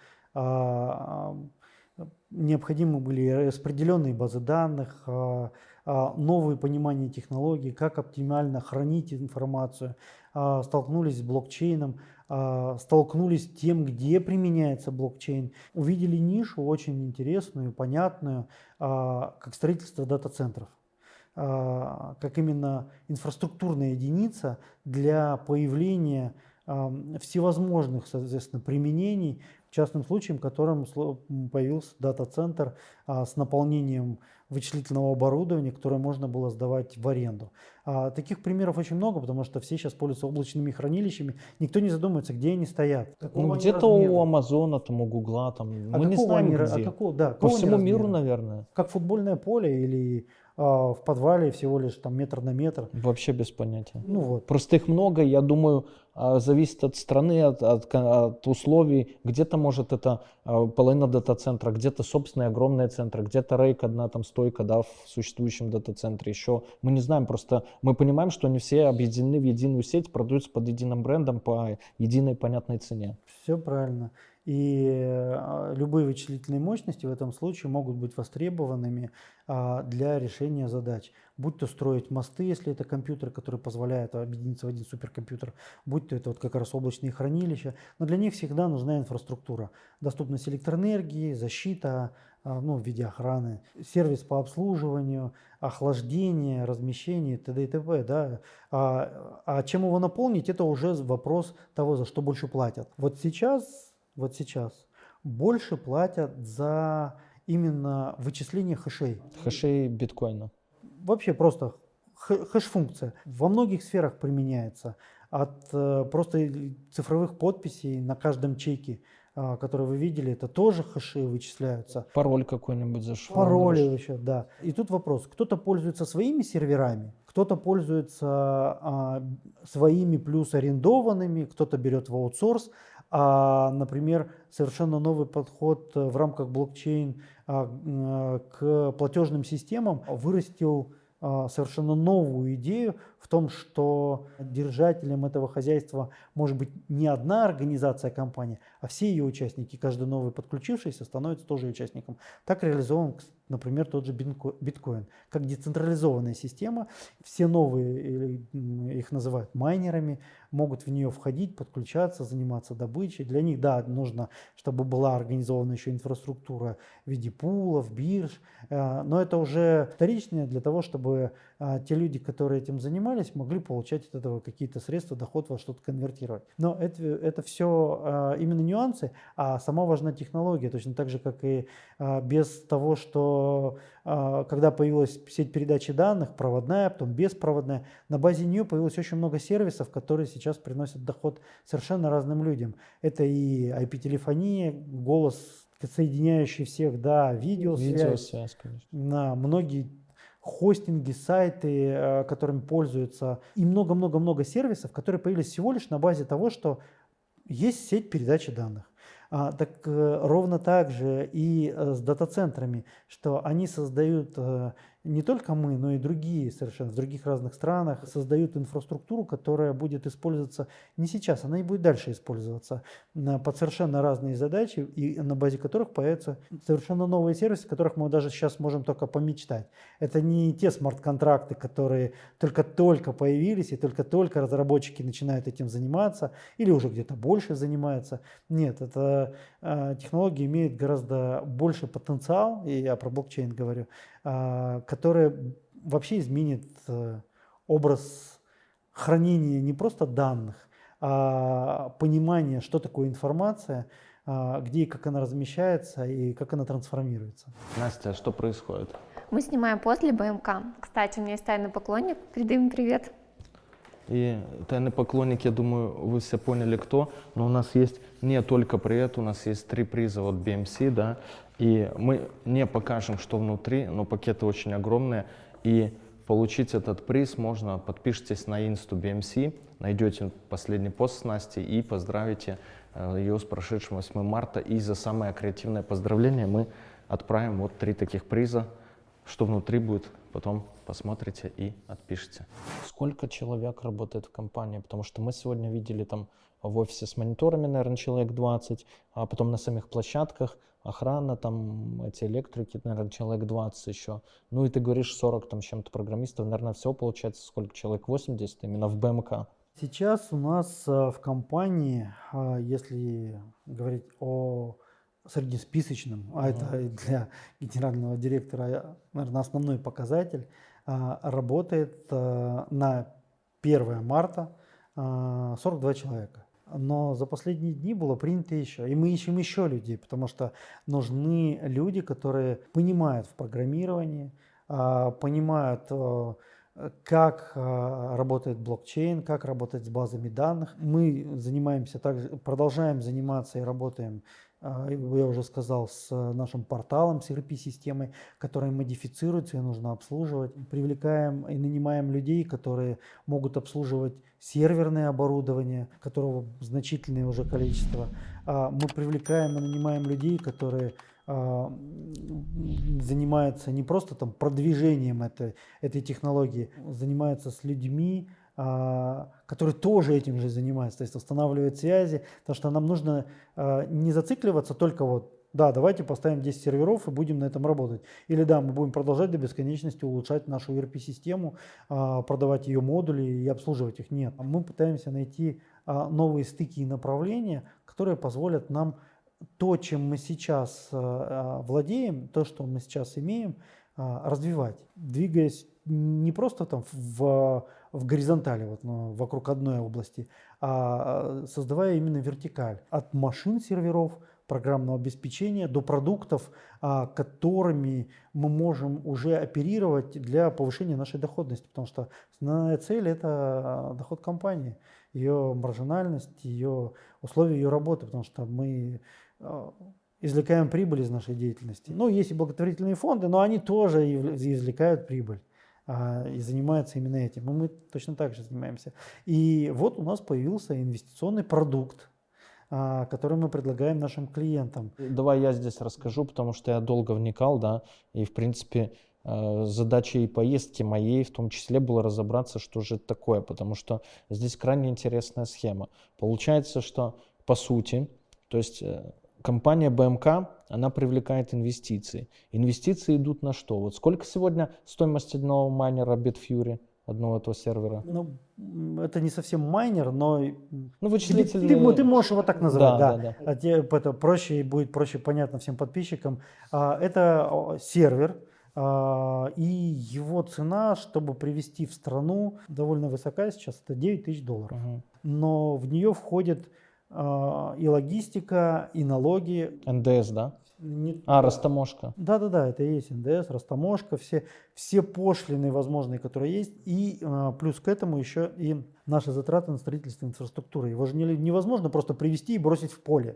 необходимы были распределенные базы данных, новые понимания технологий, как оптимально хранить информацию. Столкнулись с блокчейном, столкнулись с тем, где применяется блокчейн. Увидели нишу очень интересную, понятную, как строительство дата-центров. Как именно инфраструктурная единица для появления всевозможных, соответственно, применений, частным случаем, которым появился дата-центр с наполнением вычислительного оборудования, которое можно было сдавать в аренду. Таких примеров очень много, потому что все сейчас пользуются облачными хранилищами. Никто не задумывается, где они стоят. Ну, где-то у Амазона, там, у Гугла, там, мы не знаем где. По всему миру, наверное. Как футбольное поле или в подвале всего лишь там метр на метр. Вообще без понятия. Ну вот. Просто их много, я думаю, зависит от страны, от условий. Где-то может это половина дата-центра, где-то собственные огромные центры, где-то рейк одна там стойка, да, в существующем дата-центре еще. Мы не знаем, просто мы понимаем, что они все объединены в единую сеть, продаются под единым брендом по единой понятной цене. Все правильно. И любые вычислительные мощности в этом случае могут быть востребованными для решения задач. Будь то строить мосты, если это компьютер, который позволяет объединиться в один суперкомпьютер, будь то это вот как раз облачные хранилища. Но для них всегда нужна инфраструктура. Доступность электроэнергии, защита, ну, в виде охраны, сервис по обслуживанию, охлаждение, размещение, т.д. и т.п. Да? А чем его наполнить, это уже вопрос того, за что больше платят. Вот сейчас больше платят за именно вычисление хэшей. Хэшей биткоина. Вообще просто хэш-функция. Во многих сферах применяется. От просто цифровых подписей на каждом чеке, который вы видели, это тоже хэши вычисляются. Пароль какой-нибудь зашифрован. Пароли еще, да. И тут вопрос. Кто-то пользуется своими серверами, кто-то пользуется своими плюс арендованными, кто-то берет в аутсорс. Например, совершенно новый подход в рамках блокчейн к платежным системам вырастил совершенно новую идею в том, что держателем этого хозяйства может быть не одна организация, компания, а все ее участники. Каждый новый подключившийся становится тоже участником. Так реализован, например, тот же биткоин. Как децентрализованная система, все новые, их называют майнерами, могут в нее входить, подключаться, заниматься добычей. Для них, да, нужно, чтобы была организована еще инфраструктура в виде пулов, бирж, но это уже вторичное для того, чтобы те люди, которые этим занимались, могли получать от этого какие-то средства, доход во что-то конвертировать. Но это все именно нюансы, а сама важна технология, точно так же, как и без того, что когда появилась сеть передачи данных, проводная, потом беспроводная, на базе нее появилось очень много сервисов, которые сейчас приносят доход совершенно разным людям. Это и IP-телефония, голос, соединяющий всех, да, видеосвязь, конечно. на многие хостинги, сайты, которыми пользуются, и много-много-много сервисов, которые появились всего лишь на базе того, что есть сеть передачи данных. Ровно так же и с дата-центрами, что они создают не только мы, но и другие совершенно в других разных странах создают инфраструктуру, которая будет использоваться не сейчас, она и будет дальше использоваться под совершенно разные задачи, и на базе которых появятся совершенно новые сервисы, о которых мы даже сейчас можем только помечтать. Это не те смарт-контракты, которые только-только появились, и только-только разработчики начинают этим заниматься, или уже где-то больше занимаются. Нет, эта технология имеет гораздо больший потенциал, и я про блокчейн говорю, которая вообще изменит образ хранения не просто данных, а понимание, что такое информация, где и как она размещается и как она трансформируется. Настя, а что происходит? Мы снимаем после БМК. Кстати, у меня есть тайный поклонник. Передаем привет. И тайный поклонник, я думаю, вы все поняли, кто. Но у нас есть не только привет, у нас есть 3 приза от BMC, да. И мы не покажем, что внутри, но пакеты очень огромные. И получить этот приз можно, подпишитесь на инсту BMC, найдете последний пост с Настей и поздравите ее с прошедшим 8 марта. И за самое креативное поздравление мы отправим вот 3 таких приза. Что внутри будет, потом посмотрите и отпишите. Сколько человек работает в компании? Потому что мы сегодня видели там в офисе с мониторами, наверное, человек 20, а потом на самих площадках охрана, там эти электрики, наверное, человек 20 еще. Ну и ты говоришь 40 там чем-то программистов, наверное, всего получается сколько человек? 80 именно в БМК. Сейчас у нас в компании, если говорить о среднесписочном, а это для генерального директора, наверное, основной показатель, работает на 1 марта 42 человека. Но за последние дни было принято еще, и мы ищем еще людей, потому что нужны люди, которые понимают в программировании, понимают, как работает блокчейн, как работать с базами данных. Мы занимаемся также, продолжаем заниматься и работаем, я уже сказал, с нашим порталом, с ERP-системой, которая модифицируется и нужно обслуживать. Привлекаем и нанимаем людей, которые могут обслуживать серверное оборудование, которого значительное уже количество. Мы привлекаем и нанимаем людей, которые занимаются не просто там продвижением этой технологии, занимаются с людьми, которые тоже этим же занимаются, то есть устанавливают связи, потому что нам нужно не зацикливаться только вот, да, давайте поставим 10 серверов и будем на этом работать. Или да, мы будем продолжать до бесконечности улучшать нашу ERP-систему, продавать ее модули и обслуживать их. Нет, мы пытаемся найти новые стыки и направления, которые позволят нам то, чем мы сейчас владеем, то, что мы сейчас имеем, развивать, двигаясь не просто там в горизонтали, вот, вокруг одной области, а создавая именно вертикаль. От машин, серверов, программного обеспечения до продуктов, которыми мы можем уже оперировать для повышения нашей доходности, потому что основная цель – это доход компании, ее маржинальность, ее условия ее работы, потому что мы извлекаем прибыль из нашей деятельности. Ну, есть и благотворительные фонды, но они тоже извлекают прибыль и занимаются именно этим. И мы точно так же занимаемся. И вот у нас появился инвестиционный продукт, который мы предлагаем нашим клиентам. Давай я здесь расскажу, потому что я долго вникал, да, и в принципе задачей поездки моей в том числе было разобраться, что же это такое, потому что здесь крайне интересная схема. Получается, что по сути, то есть компания БМК, она привлекает инвестиции. Инвестиции идут на что? Вот сколько сегодня стоимость одного майнера Bitfury, одного этого сервера? Ну, это не совсем майнер, но вычислительный... ты можешь его так называть. Да. А тебе это проще, будет проще понятно всем подписчикам. Это сервер, и его цена, чтобы привести в страну, довольно высока сейчас, это $9000. Но в нее входит и логистика, и налоги. НДС, да? Растаможка. Да, это и есть НДС, растаможка, все пошлины возможные, которые есть. И плюс к этому еще и наши затраты на строительство инфраструктуры. Его же невозможно просто привезти и бросить в поле.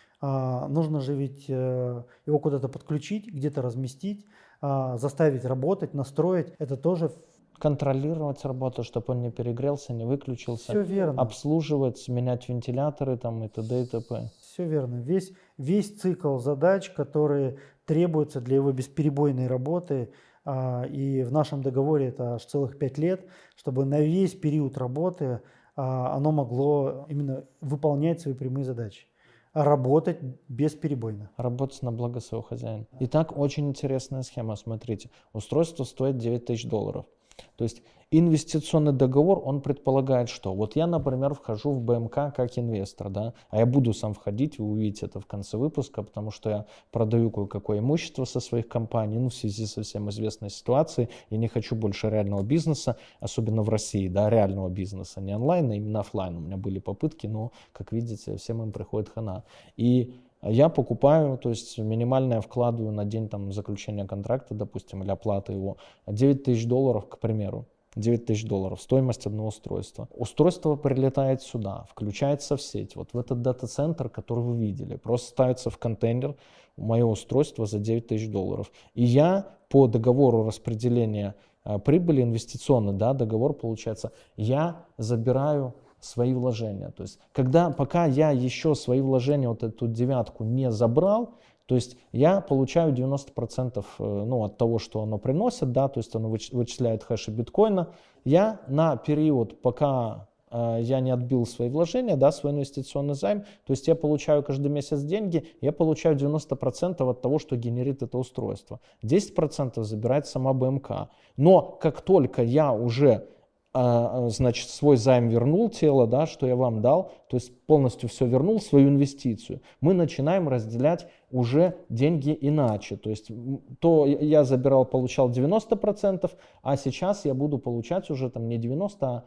Нужно же ведь его куда-то подключить, где-то разместить, заставить работать, настроить. Это тоже... Контролировать работу, чтобы он не перегрелся, не выключился. Все верно. Обслуживать, менять вентиляторы там, и т.д. и т.п. Все верно. Весь цикл задач, которые требуются для его бесперебойной работы, И в нашем договоре это аж целых 5 лет, чтобы на весь период работы оно могло именно выполнять свои прямые задачи, работать бесперебойно. Работать на благо своего хозяина. Итак, очень интересная схема, смотрите. Устройство стоит $9000. То есть инвестиционный договор, он предполагает, что вот я, например, вхожу в БМК как инвестор, да, а я буду сам входить, вы увидите это в конце выпуска, потому что я продаю кое-какое имущество со своих компаний, ну, в связи со всем известной ситуацией, я не хочу больше реального бизнеса, особенно в России, да, реального бизнеса, не онлайн, а именно офлайн. У меня были попытки, но, как видите, всем им приходит хана. И я покупаю, то есть минимально я вкладываю на день там, заключения контракта, допустим, или оплаты его, $9000, к примеру. $9000, стоимость одного устройства. Устройство прилетает сюда, включается в сеть, вот в этот дата-центр, который вы видели. Просто ставится в контейнер мое устройство за $9000. И я по договору распределения прибыли инвестиционный, да, договор получается, я забираю свои вложения. То есть, пока я еще свои вложения, вот эту девятку не забрал, то есть я получаю 90% от того, что оно приносит, да, то есть оно вычисляет хэши биткоина. Я на период, пока я не отбил свои вложения, да, свой инвестиционный займ, то есть я получаю каждый месяц деньги, я получаю 90% от того, что генерит это устройство. 10% забирает сама БМК. Но как только я уже значит, свой займ вернул, тело, да, что я вам дал, то есть полностью все вернул, свою инвестицию, мы начинаем разделять уже деньги иначе. То есть то я забирал, получал 90%, а сейчас я буду получать уже там не 90, а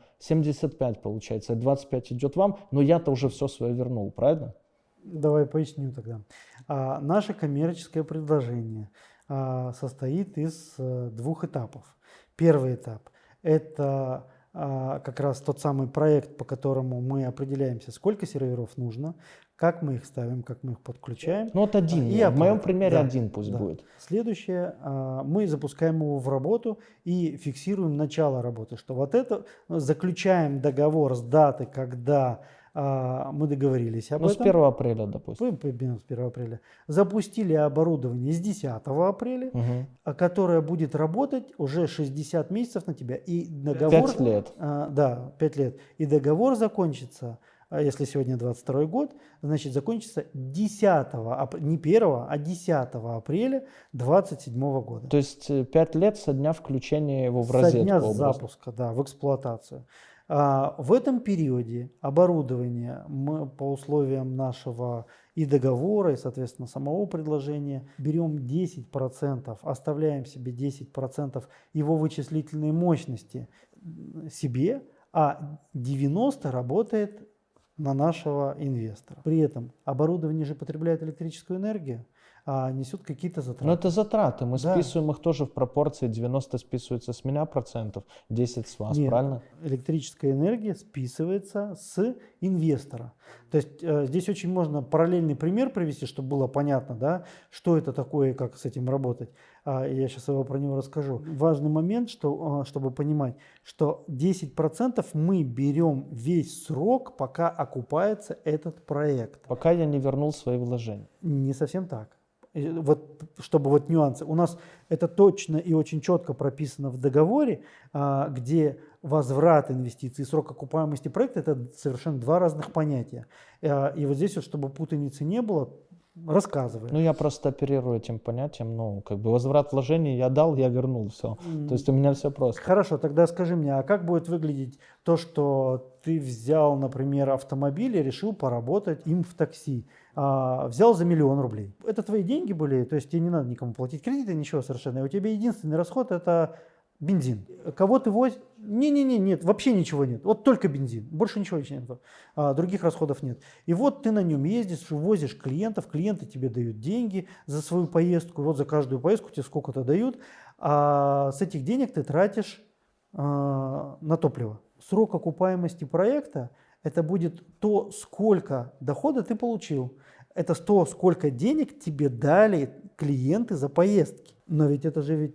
75 получается. 25 идет вам, но я-то уже все свое вернул, правильно? Давай поясню тогда. Наше коммерческое предложение состоит из 2 этапов. Первый этап – это как раз тот самый проект, по которому мы определяемся, сколько серверов нужно, как мы их ставим, как мы их подключаем. Ну вот один, и в моем примере один пусть будет. Следующее, мы запускаем его в работу и фиксируем начало работы, что вот это, заключаем договор с даты, когда мы договорились об Ну, этом. с 1 апреля, допустим. С 1 апреля. Запустили оборудование с 10 апреля, которое будет работать уже 60 месяцев на тебя. И договор, 5 лет. Да, 5 лет. И договор закончится, если сегодня 22 год, значит закончится 10, не 1, а 10 апреля 2027 года. То есть 5 лет со дня включения его в розетку. Со дня образно. запуска, да, в эксплуатацию. В этом периоде оборудование мы по условиям нашего и договора, и, соответственно, самого предложения берем 10%, оставляем себе 10% его вычислительной мощности себе, а 90% работает на нашего инвестора. При этом оборудование же потребляет электрическую энергию, а несет какие-то затраты. Но это затраты, мы Да. списываем их тоже в пропорции, 90 списывается с меня процентов, 10 с вас, Нет, правильно? электрическая энергия списывается с инвестора. То есть здесь очень можно параллельный пример привести, чтобы было понятно, да, что это такое и как с этим работать. Я сейчас про него расскажу. Важный момент, чтобы понимать, что 10% мы берем весь срок, пока окупается этот проект. Пока я не вернул свои вложения. Не совсем так. Вот, чтобы вот нюансы. У нас это точно и очень четко прописано в договоре, где возврат инвестиций и срок окупаемости проекта – это совершенно 2 разных понятия. И вот здесь, вот, чтобы путаницы не было, рассказываю. Ну, я просто оперирую этим понятием, как бы возврат вложений я дал, я вернул, все. То есть у меня все просто. Хорошо, тогда скажи мне, а как будет выглядеть то, что ты взял, например, автомобиль и решил поработать им в такси? Взял за 1 000 000 рублей. Это твои деньги были, то есть тебе не надо никому платить кредиты, ничего совершенно. И у тебя единственный расход – это бензин. Кого ты возишь? Нет, вообще ничего нет. Вот только бензин, больше ничего нет. Других расходов нет. И вот ты на нем ездишь, возишь клиентов, клиенты тебе дают деньги за свою поездку. Вот за каждую поездку тебе сколько-то дают. А с этих денег ты тратишь на топливо. Срок окупаемости проекта – это будет то, сколько дохода ты получил. Это то, сколько денег тебе дали клиенты за поездки. Но ведь это же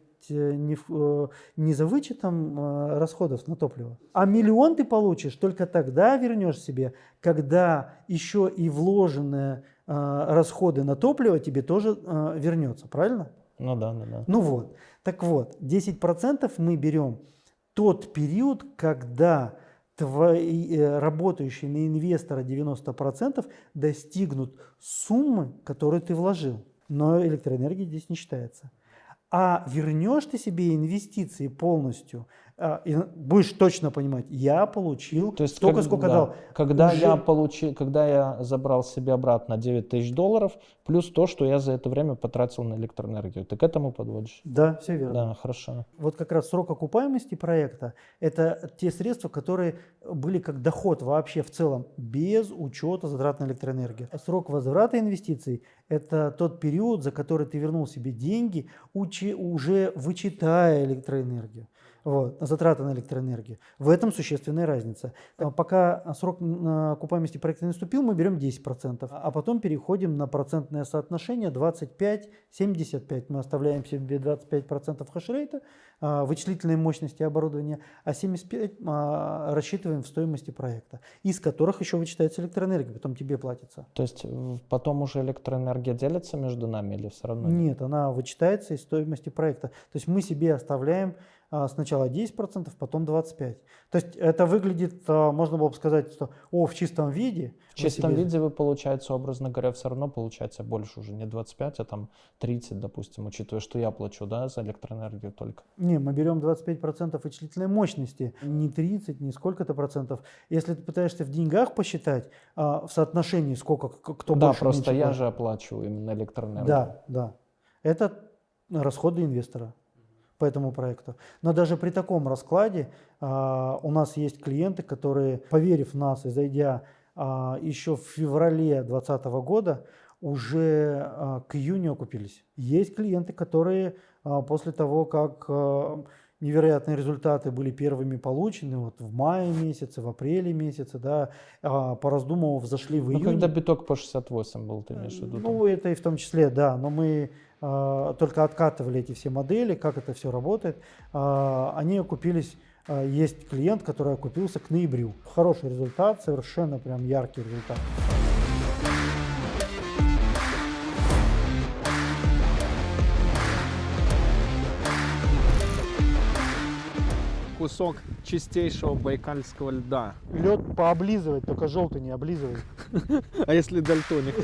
не за вычетом расходов на топливо. А 1 000 000 ты получишь только тогда вернешь себе, когда еще и вложенные расходы на топливо тебе тоже вернется, правильно? Ну да, да, да. Ну вот, так вот, 10% мы берем тот период, когда твои работающие на инвестора 90% достигнут суммы, которую ты вложил. Но электроэнергия здесь не считается. А вернешь ты себе инвестиции полностью, и будешь точно понимать, я получил То есть, столько, сколько дал. когда Уже- когда я забрал себе обратно $9000, плюс то, что я за это время потратил на электроэнергию. Ты к этому подводишь? Да, все верно. Да, хорошо. Вот как раз срок окупаемости проекта – это те средства, которые были как доход вообще в целом, без учета затрат на электроэнергию. А срок возврата инвестиций – это тот период, за который ты вернул себе деньги, уже вычитая электроэнергию. Вот, затраты на электроэнергию. В этом существенная разница. Пока срок окупаемости проекта не наступил, мы берем 10%, а потом переходим на процентное соотношение 25-75. Мы оставляем себе 25% хешрейта, вычислительной мощности оборудования, а 75% рассчитываем в стоимости проекта, из которых еще вычитается электроэнергия, потом тебе платится. То есть потом уже электроэнергия делится между нами или все равно? Нет, она вычитается из стоимости проекта. То есть мы себе оставляем сначала 10%, потом 25%. То есть это выглядит, можно было бы сказать, что в чистом виде. В чистом виде вы, получается, образно говоря, все равно получается больше уже, не 25, а там 30, допустим, учитывая, что я плачу, да, за электроэнергию только. Не, мы берем 25% вычислительной мощности, не 30, не сколько-то процентов. Если ты пытаешься в деньгах посчитать, в соотношении сколько, кто Да, больше, просто меньше я платит. же оплачиваю именно электроэнергию. Да, да. Это расходы инвестора по этому проекту. Но даже при таком раскладе у нас есть клиенты, которые, поверив в нас и зайдя еще в феврале 2020 года, уже к июню окупились. Есть клиенты, которые после того, как невероятные результаты были первыми получены, вот в мае месяце, в апреле месяце, да, пораздумывав, зашли в июне. Когда биток по 68 был, ты имеешь в виду? Ну, это и в том числе, да, но мы только откатывали эти все модели, как это все работает. Они окупились, есть клиент, который окупился к ноябрю. Хороший результат, совершенно прям яркий результат. Кусок чистейшего байкальского льда. Лед пооблизывать, только желтый не облизывай. А если дальтоник?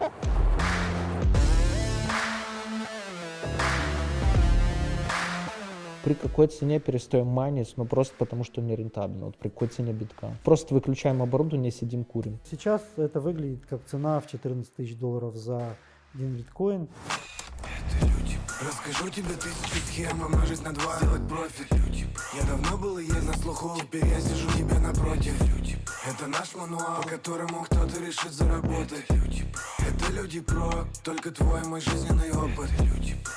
При какой цене перестаем майнить? Ну просто потому, что нерентабельно. Вот при какой цене битка? Просто выключаем оборудование, сидим, курим. Сейчас это выглядит как цена в $14 000 за один биткоин. Расскажу тебе 1000 схем, умножить на 2, сделать профит. Я давно был и есть на слуху, теперь я сижу тебе напротив. Это наш мануал, по которому кто-то решит заработать. Это люди про, только твой мой жизненный опыт.